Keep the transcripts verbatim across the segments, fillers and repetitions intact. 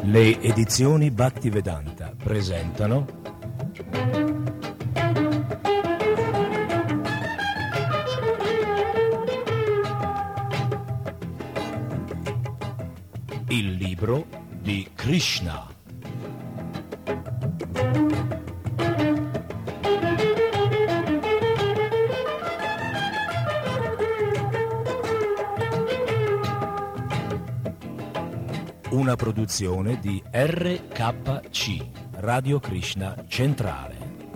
Le edizioni Bhaktivedanta presentano il libro di Krishna. Una produzione di R K C, Radio Krishna Centrale.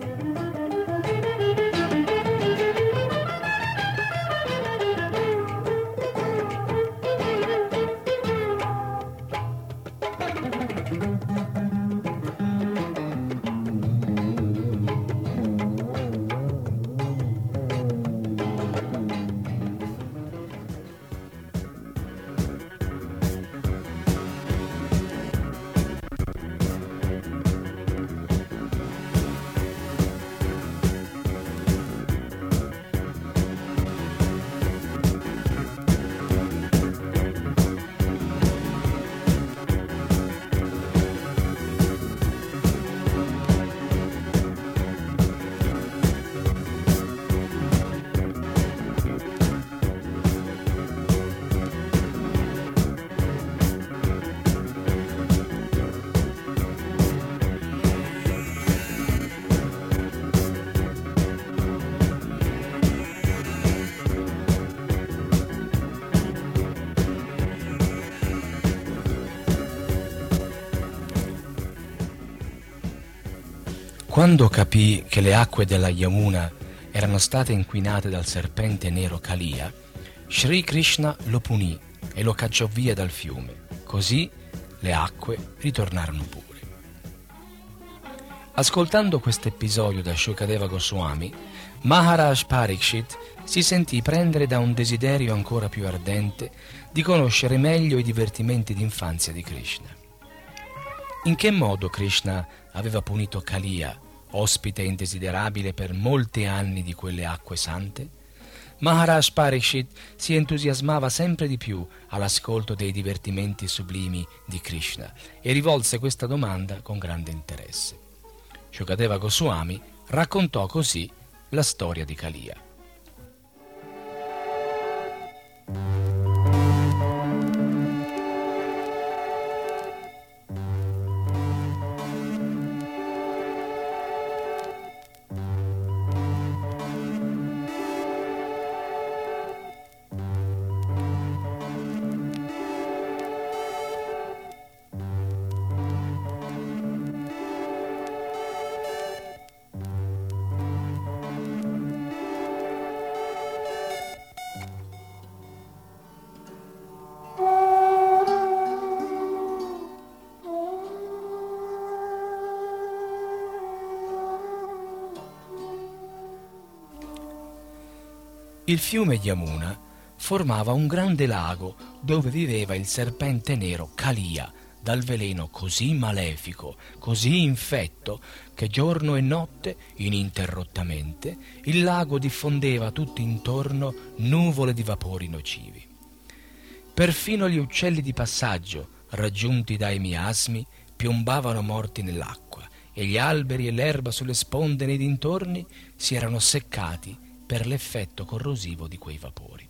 Quando capì che le acque della Yamuna erano state inquinate dal serpente nero Kaliya, Sri Krishna lo punì e lo cacciò via dal fiume. Così le acque ritornarono pure. Ascoltando questo episodio da Shukadeva Goswami, Maharaj Parikshit si sentì prendere da un desiderio ancora più ardente di conoscere meglio i divertimenti d'infanzia di Krishna. In che modo Krishna aveva punito Kaliya, ospite indesiderabile per molti anni di quelle acque sante? Maharaj Parikshit si entusiasmava sempre di più all'ascolto dei divertimenti sublimi di Krishna e rivolse questa domanda con grande interesse. Shukadeva Goswami raccontò così la storia di Kaliya. Il fiume Yamuna formava un grande lago dove viveva il serpente nero Kaliya, dal veleno così malefico, così infetto, che giorno e notte, ininterrottamente, il lago diffondeva tutto intorno nuvole di vapori nocivi. Perfino gli uccelli di passaggio, raggiunti dai miasmi, piombavano morti nell'acqua, e gli alberi e l'erba sulle sponde nei dintorni si erano seccati per l'effetto corrosivo di quei vapori.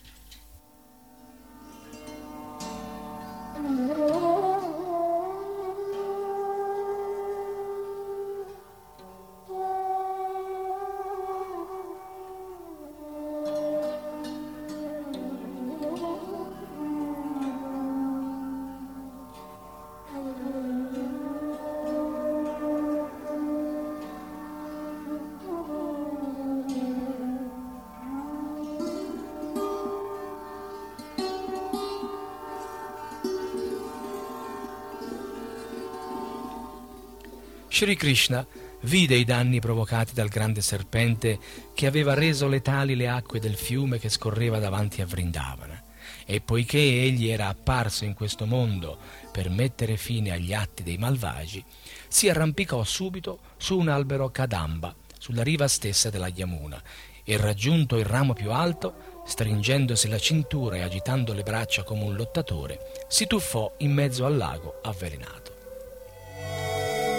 Sri Krishna vide i danni provocati dal grande serpente che aveva reso letali le acque del fiume che scorreva davanti a Vrindavana, e poiché egli era apparso in questo mondo per mettere fine agli atti dei malvagi, si arrampicò subito su un albero Kadamba, sulla riva stessa della Yamuna, e raggiunto il ramo più alto, stringendosi la cintura e agitando le braccia come un lottatore, si tuffò in mezzo al lago avvelenato.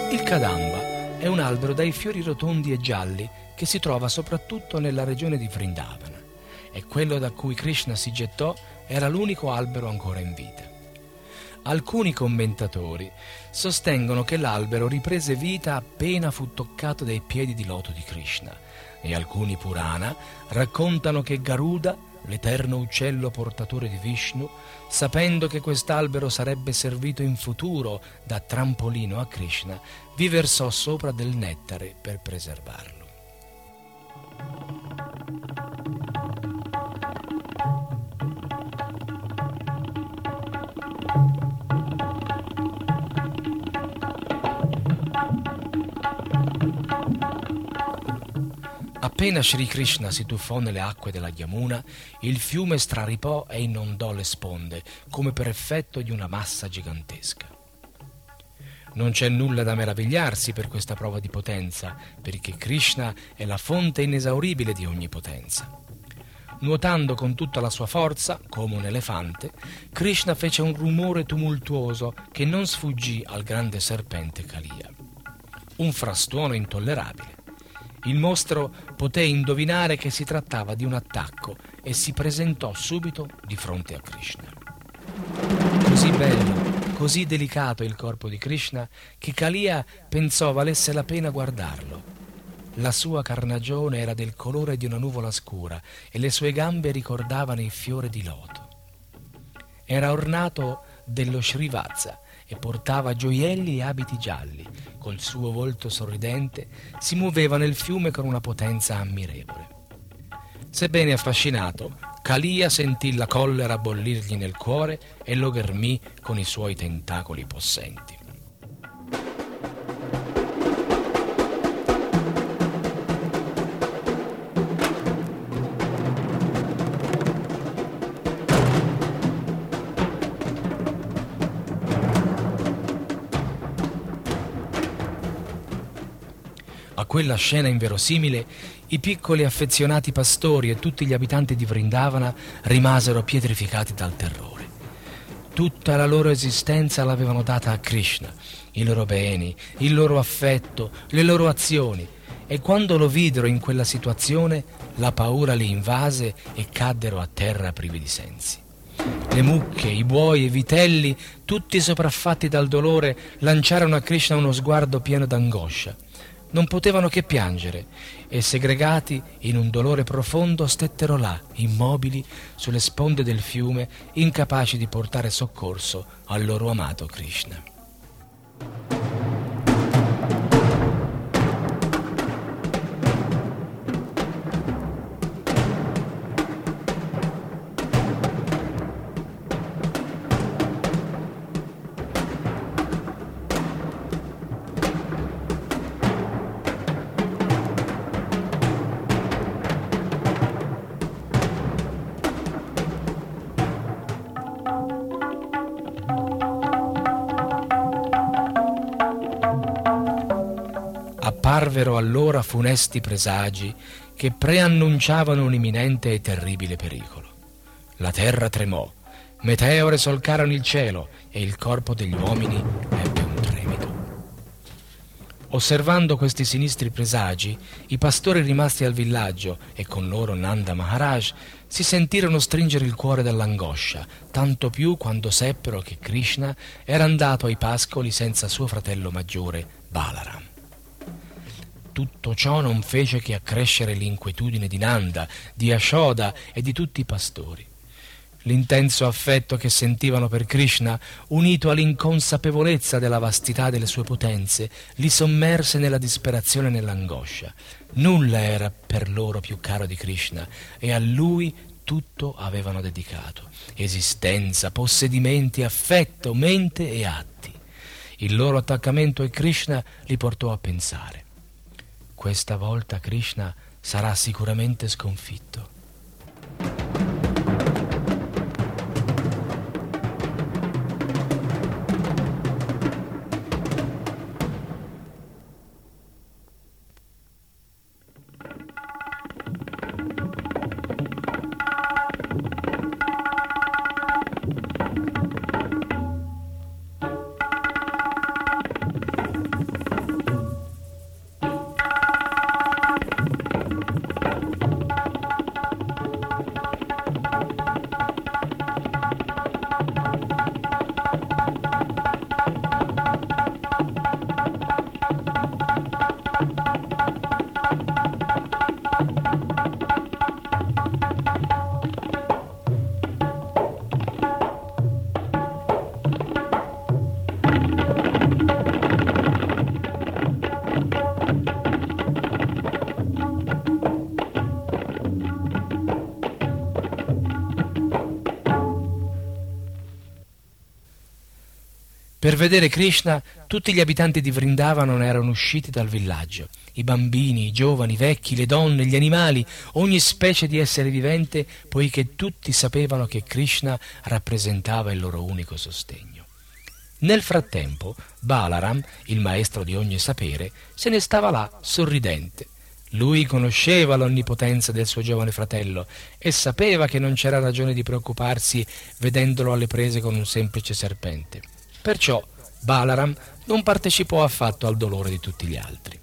Il kadamba è un albero dai fiori rotondi e gialli che si trova soprattutto nella regione di Vrindavana, e quello da cui Krishna si gettò era l'unico albero ancora in vita. Alcuni commentatori sostengono che l'albero riprese vita appena fu toccato dai piedi di loto di Krishna, e alcuni Purana raccontano che Garuda, l'eterno uccello portatore di Vishnu, sapendo che quest'albero sarebbe servito in futuro da trampolino a Krishna, vi versò sopra del nettare per preservarlo. Appena Sri Krishna si tuffò nelle acque della Yamuna, il fiume straripò e inondò le sponde, come per effetto di una massa gigantesca. Non c'è nulla da meravigliarsi per questa prova di potenza, perché Krishna è la fonte inesauribile di ogni potenza. Nuotando con tutta la sua forza, come un elefante, Krishna fece un rumore tumultuoso che non sfuggì al grande serpente Kaliya. Un frastuono intollerabile. Il mostro poté indovinare che si trattava di un attacco e si presentò subito di fronte a Krishna. Così bello, così delicato il corpo di Krishna che Kaliya pensò valesse la pena guardarlo. La sua carnagione era del colore di una nuvola scura e le sue gambe ricordavano il fiore di loto. Era ornato dello Srivatsa e portava gioielli e abiti gialli. Col suo volto sorridente si muoveva nel fiume con una potenza ammirevole. Sebbene affascinato, Kaliya sentì la collera bollirgli nel cuore e lo ghermì con i suoi tentacoli possenti. A quella scena inverosimile, i piccoli affezionati pastori e tutti gli abitanti di Vrindavana rimasero pietrificati dal terrore. Tutta la loro esistenza l'avevano data a Krishna, i loro beni, il loro affetto, le loro azioni, e quando lo videro in quella situazione, la paura li invase e caddero a terra privi di sensi. Le mucche, i buoi e i vitelli, tutti sopraffatti dal dolore, lanciarono a Krishna uno sguardo pieno d'angoscia. Non potevano che piangere e, segregati in un dolore profondo, stettero là, immobili, sulle sponde del fiume, incapaci di portare soccorso al loro amato Krishna. Apparvero allora funesti presagi che preannunciavano un imminente e terribile pericolo. La terra tremò, meteore solcarono il cielo e il corpo degli uomini ebbe un tremito. Osservando questi sinistri presagi, i pastori rimasti al villaggio e con loro Nanda Maharaj si sentirono stringere il cuore dall'angoscia, tanto più quando seppero che Krishna era andato ai pascoli senza suo fratello maggiore Balaram. Tutto ciò non fece che accrescere l'inquietudine di Nanda, di Yashoda e di tutti i pastori. L'intenso affetto che sentivano per Krishna, unito all'inconsapevolezza della vastità delle sue potenze, li sommerse nella disperazione e nell'angoscia. Nulla era per loro più caro di Krishna e a lui tutto avevano dedicato: esistenza, possedimenti, affetto, mente e atti. Il loro attaccamento a Krishna li portò a pensare: questa volta Krishna sarà sicuramente sconfitto. Per vedere Krishna, tutti gli abitanti di Vrindavana erano usciti dal villaggio. I bambini, i giovani, i vecchi, le donne, gli animali, ogni specie di essere vivente, poiché tutti sapevano che Krishna rappresentava il loro unico sostegno. Nel frattempo, Balaram, il maestro di ogni sapere, se ne stava là sorridente. Lui conosceva l'onnipotenza del suo giovane fratello e sapeva che non c'era ragione di preoccuparsi vedendolo alle prese con un semplice serpente. Perciò Balaram non partecipò affatto al dolore di tutti gli altri.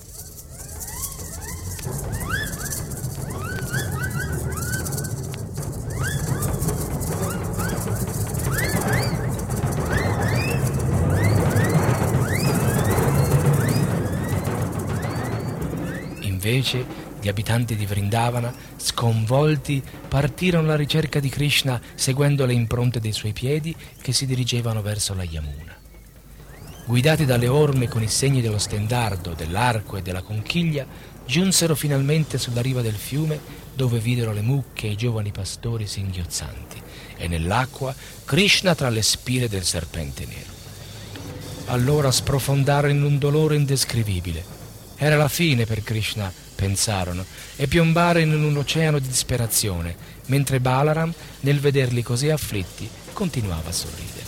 Invece, gli abitanti di Vrindavana, sconvolti, partirono alla ricerca di Krishna seguendo le impronte dei suoi piedi che si dirigevano verso la Yamuna. Guidati dalle orme con i segni dello stendardo, dell'arco e della conchiglia, giunsero finalmente sulla riva del fiume dove videro le mucche e i giovani pastori singhiozzanti e nell'acqua Krishna tra le spine del serpente nero. Allora sprofondarono in un dolore indescrivibile. Era la fine per Krishna, pensarono, e piombarono in un oceano di disperazione, mentre Balaram, nel vederli così afflitti, continuava a sorridere.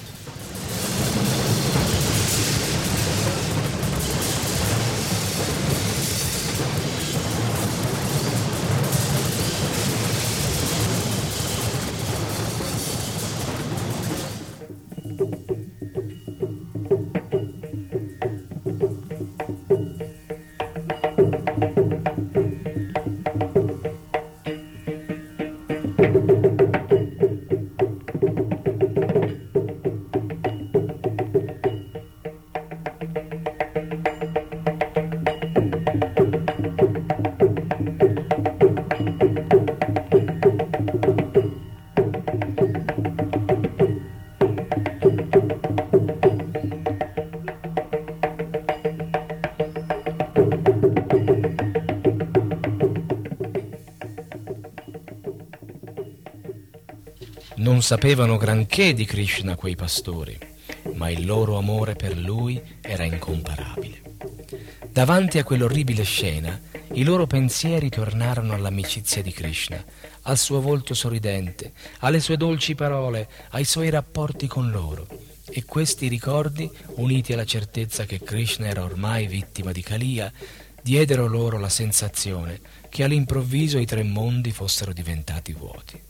Non sapevano granché di Krishna quei pastori, ma il loro amore per lui era incomparabile. Davanti a quell'orribile scena, i loro pensieri tornarono all'amicizia di Krishna, al suo volto sorridente, alle sue dolci parole, ai suoi rapporti con loro. E questi ricordi, uniti alla certezza che Krishna era ormai vittima di Kaliya, diedero loro la sensazione che all'improvviso i tre mondi fossero diventati vuoti.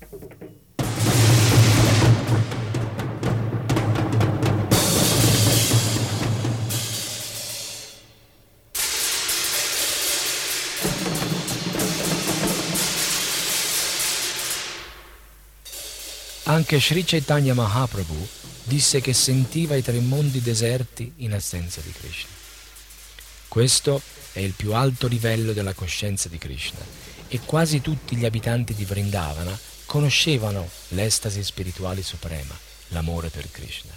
Anche Sri Chaitanya Mahaprabhu disse che sentiva i tre mondi deserti in assenza di Krishna. Questo è il più alto livello della coscienza di Krishna e quasi tutti gli abitanti di Vrindavana conoscevano l'estasi spirituale suprema, l'amore per Krishna.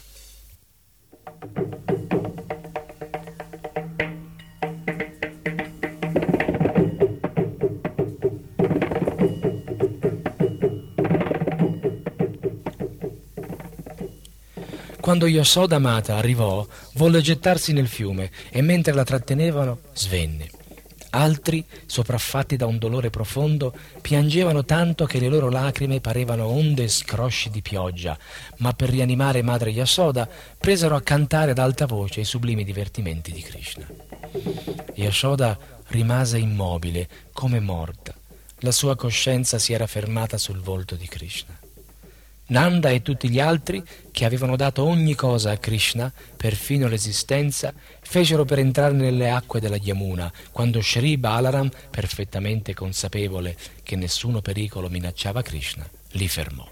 Quando Yashoda Mata arrivò, volle gettarsi nel fiume e mentre la trattenevano svenne. Altri, sopraffatti da un dolore profondo, piangevano tanto che le loro lacrime parevano onde e scrosci di pioggia, ma per rianimare madre Yashoda presero a cantare ad alta voce i sublimi divertimenti di Krishna. Yashoda rimase immobile, come morta. La sua coscienza si era fermata sul volto di Krishna. Nanda e tutti gli altri, che avevano dato ogni cosa a Krishna, perfino l'esistenza, fecero per entrare nelle acque della Yamuna, quando Shri Balaram, perfettamente consapevole che nessuno pericolo minacciava Krishna, li fermò.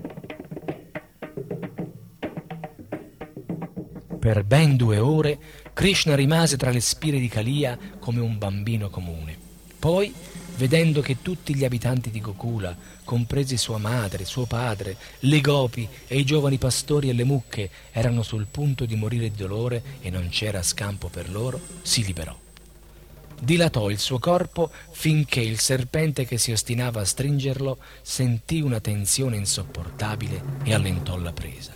Per ben due ore Krishna rimase tra le spire di Kaliya come un bambino comune. Poi, vedendo che tutti gli abitanti di Gokula, compresi sua madre, suo padre, le gopi e i giovani pastori e le mucche, erano sul punto di morire di dolore e non c'era scampo per loro, si liberò. Dilatò il suo corpo finché il serpente che si ostinava a stringerlo sentì una tensione insopportabile e allentò la presa.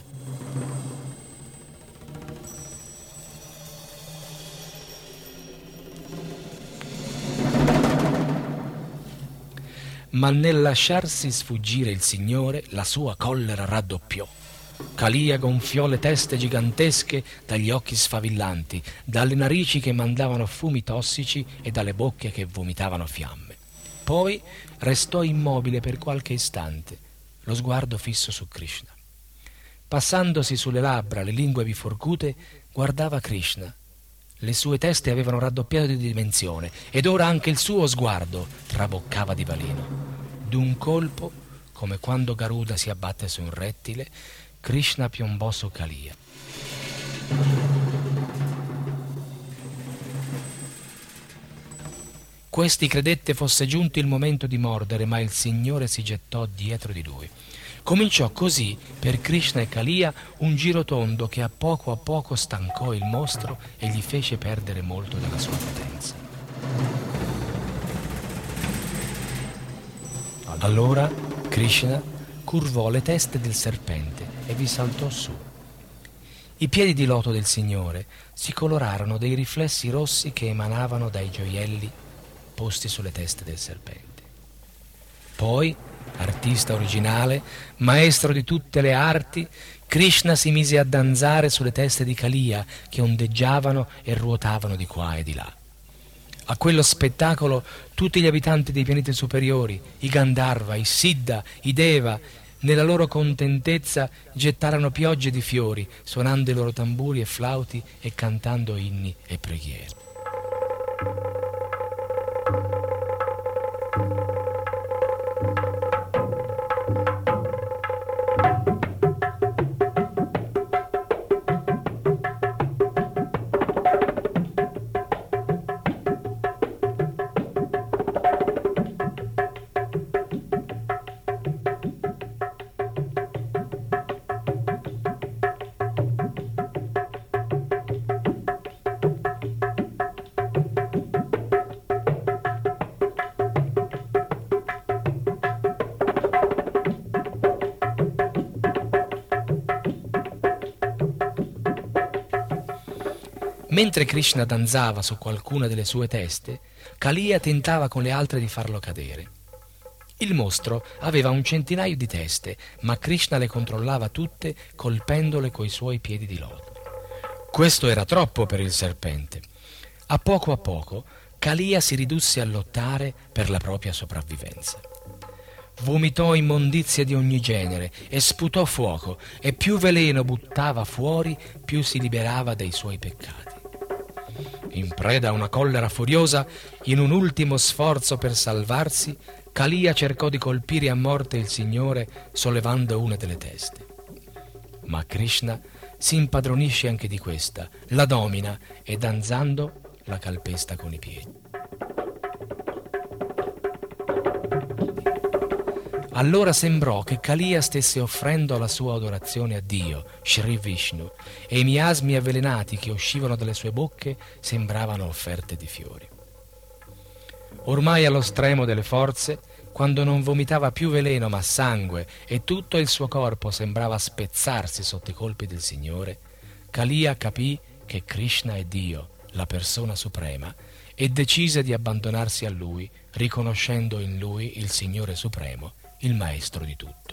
Ma nel lasciarsi sfuggire il Signore, la sua collera raddoppiò. Kaliya gonfiò le teste gigantesche dagli occhi sfavillanti, dalle narici che mandavano fumi tossici e dalle bocche che vomitavano fiamme. Poi restò immobile per qualche istante, lo sguardo fisso su Krishna. Passandosi sulle labbra le lingue biforcute, guardava Krishna. Le sue teste avevano raddoppiato di dimensione ed ora anche il suo sguardo traboccava di baleno. D'un colpo, come quando Garuda si abbatte su un rettile, Krishna piombò su Kaliya. Questi credette fosse giunto il momento di mordere, ma il Signore si gettò dietro di lui. Cominciò così per Krishna e Kaliya un giro tondo che a poco a poco stancò il mostro e gli fece perdere molto della sua potenza. Allora Krishna curvò le teste del serpente e vi saltò su. I piedi di loto del Signore si colorarono dei riflessi rossi che emanavano dai gioielli posti sulle teste del serpente. Poi, artista originale, maestro di tutte le arti, Krishna si mise a danzare sulle teste di Kaliya che ondeggiavano e ruotavano di qua e di là. A quello spettacolo tutti gli abitanti dei pianeti superiori, i Gandharva, i Siddha, i Deva, nella loro contentezza gettarono piogge di fiori, suonando i loro tamburi e flauti e cantando inni e preghiere. Mentre Krishna danzava su qualcuna delle sue teste, Kaliya tentava con le altre di farlo cadere. Il mostro aveva un centinaio di teste, ma Krishna le controllava tutte colpendole coi suoi piedi di loto. Questo era troppo per il serpente. A poco a poco Kaliya si ridusse a lottare per la propria sopravvivenza. Vomitò immondizie di ogni genere e sputò fuoco, e più veleno buttava fuori, più si liberava dai suoi peccati. In preda a una collera furiosa, in un ultimo sforzo per salvarsi, Kaliya cercò di colpire a morte il Signore sollevando una delle teste. Ma Krishna si impadronisce anche di questa, la domina e danzando la calpesta con i piedi. Allora sembrò che Kaliya stesse offrendo la sua adorazione a Dio, Shri Vishnu, e i miasmi avvelenati che uscivano dalle sue bocche sembravano offerte di fiori. Ormai allo stremo delle forze, quando non vomitava più veleno ma sangue e tutto il suo corpo sembrava spezzarsi sotto i colpi del Signore, Kaliya capì che Krishna è Dio, la persona suprema, e decise di abbandonarsi a Lui, riconoscendo in Lui il Signore Supremo, il maestro di tutto.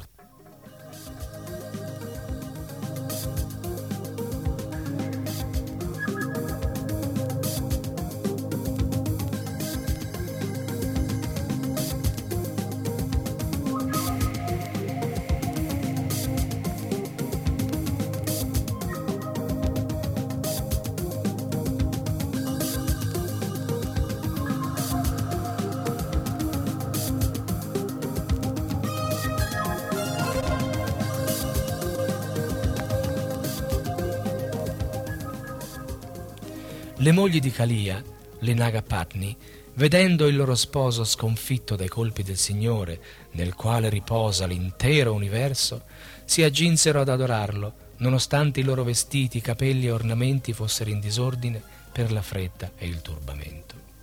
Le mogli di Kalia, le Nagapatni, vedendo il loro sposo sconfitto dai colpi del Signore, nel quale riposa l'intero universo, si agginsero ad adorarlo, nonostante i loro vestiti, capelli e ornamenti fossero in disordine per la fretta e il turbamento.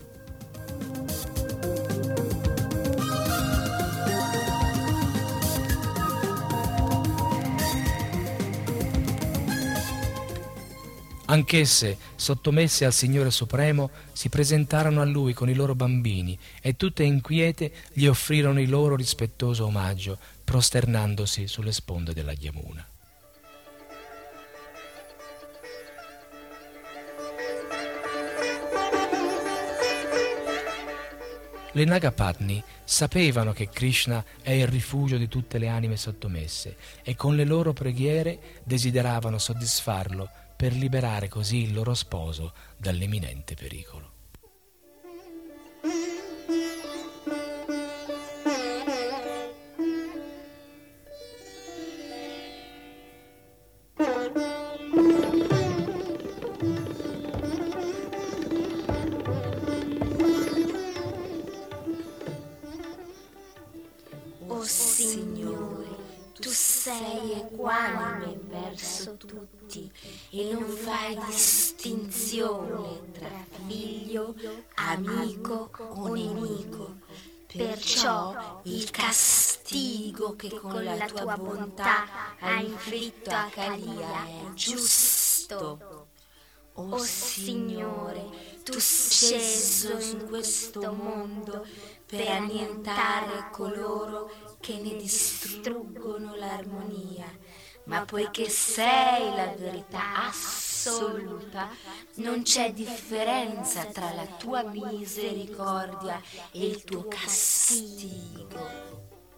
Anch'esse, sottomesse al Signore Supremo, si presentarono a Lui con i loro bambini e tutte inquiete gli offrirono il loro rispettoso omaggio, prosternandosi sulle sponde della Yamuna. Le Nagapatni sapevano che Krishna è il rifugio di tutte le anime sottomesse e con le loro preghiere desideravano soddisfarlo per liberare così il loro sposo dall'imminente pericolo. O Signore, tu sei equanime verso tutti e non fai distinzione tra figlio, amico o nemico. Perciò il castigo che con la tua bontà hai inflitto a Kalia è giusto. O Signore, tu sei sceso in questo mondo per annientare coloro che ne distruggono l'armonia, ma poiché sei la verità assoluta, non c'è differenza tra la tua misericordia e il tuo castigo.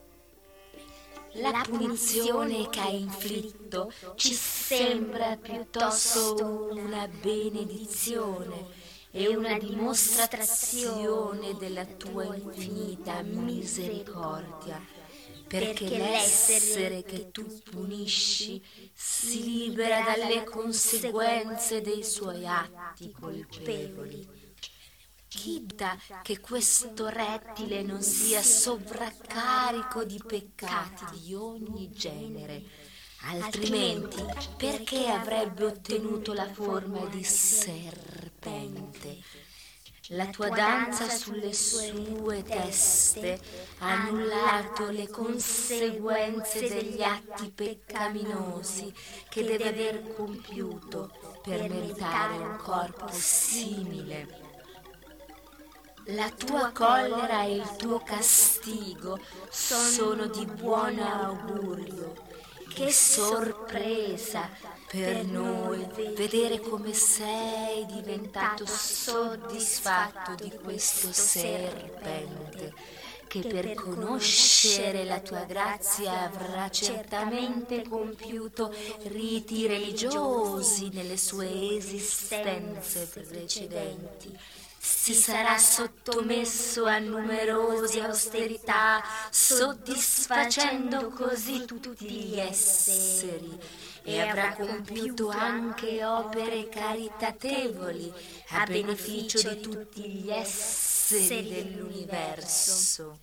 La punizione che hai inflitto ci sembra piuttosto una benedizione e una dimostrazione della tua infinita misericordia, perché l'essere che tu punisci si libera dalle conseguenze dei suoi atti colpevoli. Chida che questo rettile non sia sovraccarico di peccati di ogni genere, altrimenti perché avrebbe ottenuto la forma di serpente? La tua danza sulle sue teste ha annullato le conseguenze degli atti peccaminosi che deve aver compiuto per meritare un corpo simile. La tua collera e il tuo castigo sono di buon augurio. Che sorpresa per noi vedere come sei diventato soddisfatto di questo serpente, che per conoscere la tua grazia avrà certamente compiuto riti religiosi nelle sue esistenze precedenti. Si sarà sottomesso a numerose austerità, soddisfacendo così tutti gli esseri, e avrà compiuto anche opere caritatevoli a beneficio di tutti gli esseri dell'universo.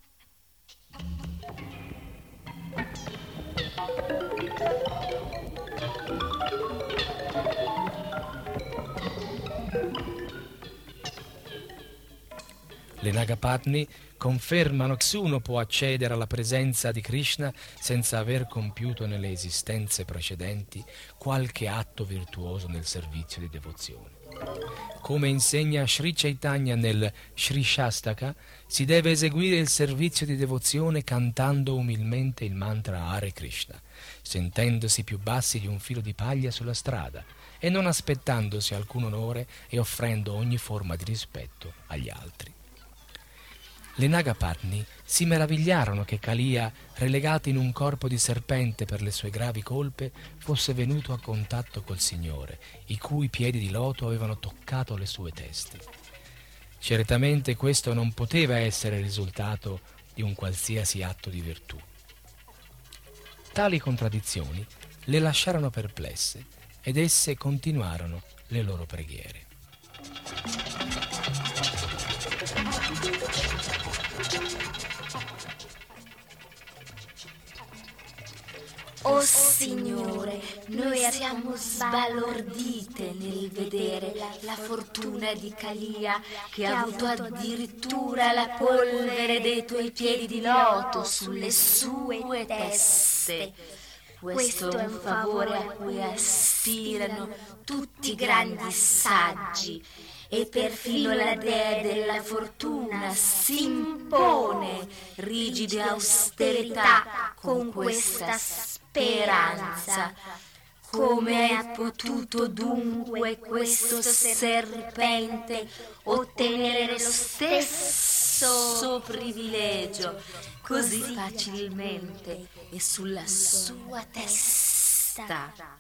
Le Nagapatni confermano che nessuno può accedere alla presenza di Krishna senza aver compiuto nelle esistenze precedenti qualche atto virtuoso nel servizio di devozione. Come insegna Sri Chaitanya nel Sri Shastaka, si deve eseguire il servizio di devozione cantando umilmente il mantra Hare Krishna, sentendosi più bassi di un filo di paglia sulla strada e non aspettandosi alcun onore e offrendo ogni forma di rispetto agli altri. Le Nagapatni si meravigliarono che Kalia, relegato in un corpo di serpente per le sue gravi colpe, fosse venuto a contatto col Signore, i cui piedi di loto avevano toccato le sue teste. Certamente questo non poteva essere il risultato di un qualsiasi atto di virtù. Tali contraddizioni le lasciarono perplesse ed esse continuarono le loro preghiere. Oh Signore, noi siamo sbalordite nel vedere la fortuna di Kalia, che ha avuto addirittura la polvere dei tuoi piedi di loto sulle sue teste. Questo è un favore a cui aspirano tutti i grandi saggi, e perfino la dea della fortuna si impone rigida austerità con questa speranza. Come è potuto dunque questo serpente ottenere lo stesso privilegio così facilmente e sulla sua testa?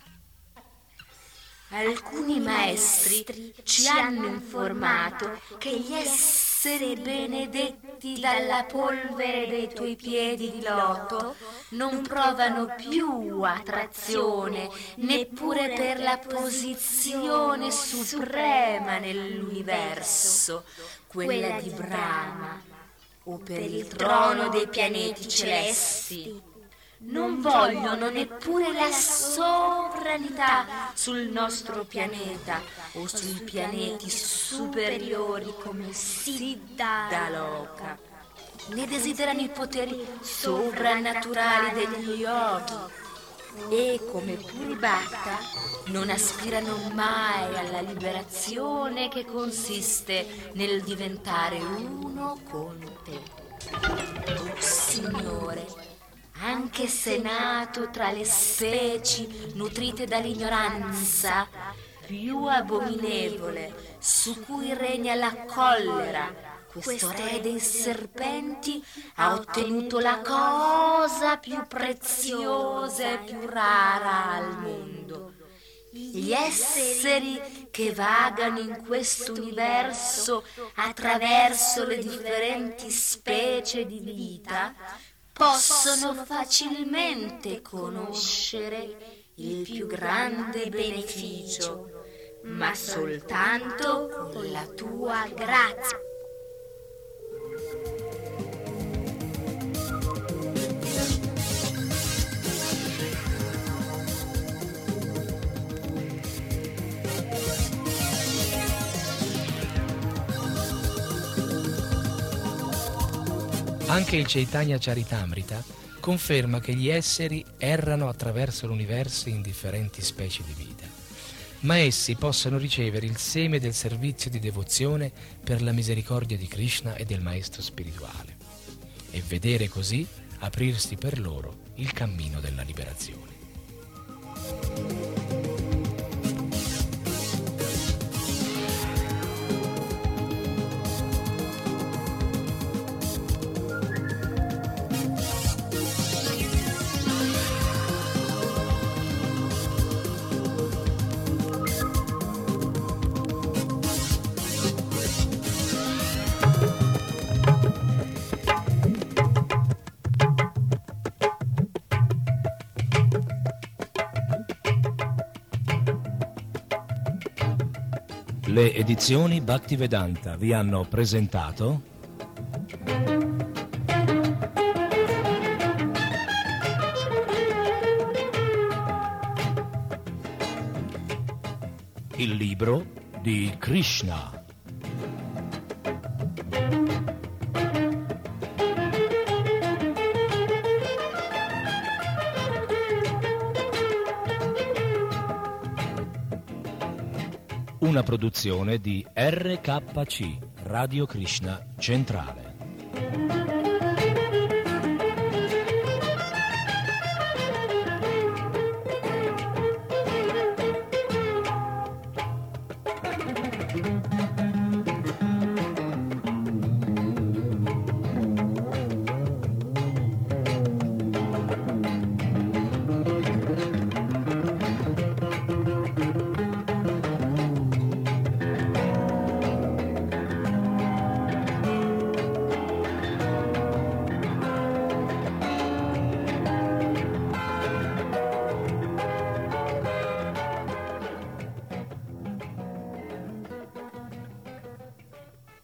Alcuni maestri ci hanno informato che gli esseri benedetti dalla polvere dei tuoi piedi di loto non provano più attrazione neppure per la posizione suprema nell'universo, quella di Brahma, o per il trono dei pianeti celesti. Non vogliono neppure la sovranità sul nostro pianeta o sui pianeti superiori come Siddhaloka, né desiderano i poteri sovrannaturali degli yogi, e come Puribhatta non aspirano mai alla liberazione che consiste nel diventare uno con te. Oh Signore, anche se nato tra le specie nutrite dall'ignoranza più abominevole, su cui regna la collera, questo re dei serpenti ha ottenuto la cosa più preziosa e più rara al mondo. Gli esseri che vagano in questo universo attraverso le differenti specie di vita possono facilmente conoscere il più grande beneficio, ma soltanto con la tua grazia. Anche il Chaitanya Charitamrita conferma che gli esseri errano attraverso l'universo in differenti specie di vita, ma essi possano ricevere il seme del servizio di devozione per la misericordia di Krishna e del Maestro spirituale, e vedere così aprirsi per loro il cammino della liberazione. Le edizioni Bhaktivedanta vi hanno presentato il libro di Krishna. Una produzione di R K C, Radio Krishna Centrale.